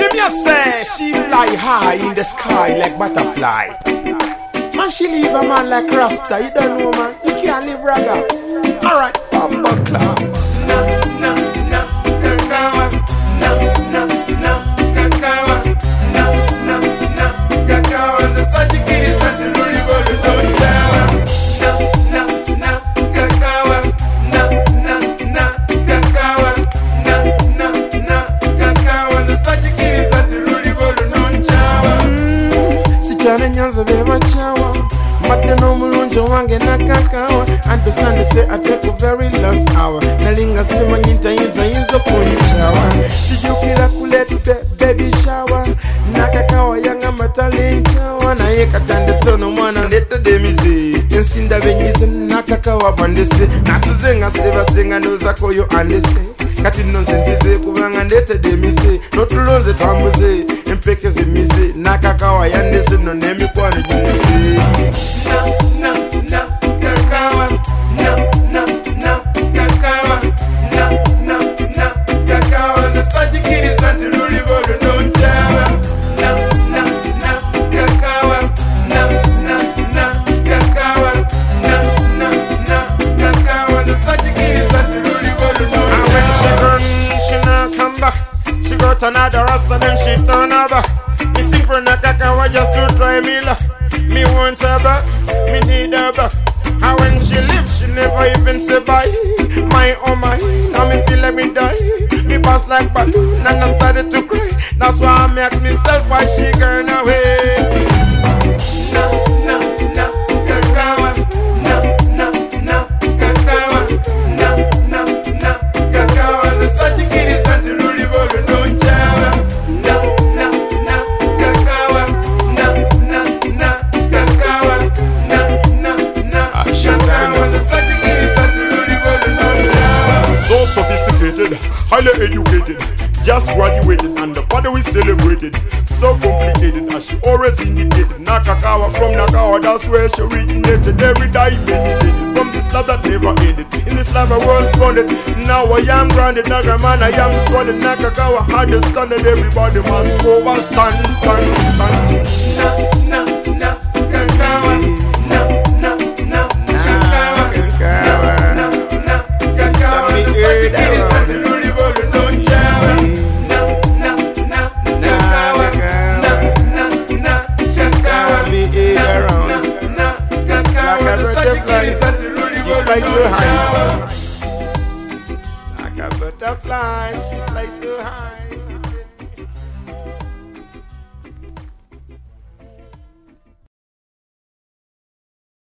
me a say she fly high in the sky like butterfly. Man, she leave a man like Rasta. You don't know, man. You can't live raga. Alright, bumbo clocks. No, no, no, kakawa. No, no, no, kakawa. No, no, no, kakawa. The Sajikiri Santa Luli Bolo don't chawa. No, no, no, kakawa. No, no, no, kakawa. No, no, no, kakawa. The Sajikiri Santa Luli Bolo don't chawa. Si chane nyanza beba chawa. Mada no mulunjo wange na kakawa. Understand say I take a very last hour. Nalinga sima nyinta inza punchawa. Sijukila kulete baby shower. Na kakawa yanga matalinchawa. Na yeka tande sono mwana leta demizi. Nsinda benyize na kakawa bandese. Nasuzenga seva senga noza koyo andese. Kati nonze nzize kubanga ndete demizi. Notulonze twambuze. Impekeze mize. Na kakawa yandese no nemi kwa nijindese. No, no, no, kakawa. No, no, no, kakawa. No, no, no, kakawa. The Sajikiri Santa Luli Bolo don't chawa. No, no, no, kakawa. No, no, no, kakawa. No, no, no, kakawa. The Sajikiri Santa Luli Bolo don't chawa. When she run, she not come back. She got another rasta, then she turn her back. Me sing for Nakakawa just to try me luck. Me want her back, me need her back. And when she leave, she never even say bye. My oh my, now me feel like me die. Me pass like balloon and I started to cry. That's why I make myself why she gone away. No, no, no, kakawa. No, no, no, kakawa. No, no, no, kakawa. The Sajikiri Santa Luli Bolo don't chawa. No, no, no, kakawa. No, no, no, kakawa. No, no, no, kakawa. The Sajikiri Santa Luli Bolo don't chawa. So sophisticated, highly educated, just graduated and the party we celebrated. So complicated as she always indicated. Nakakawa from Nagawa, that's where she originated. Every day meditated from this love that never ended. In this life I was bonded, now I am grounded. Nagaman, I am stranded. Nakakawa had the standard, everybody must overstand. No,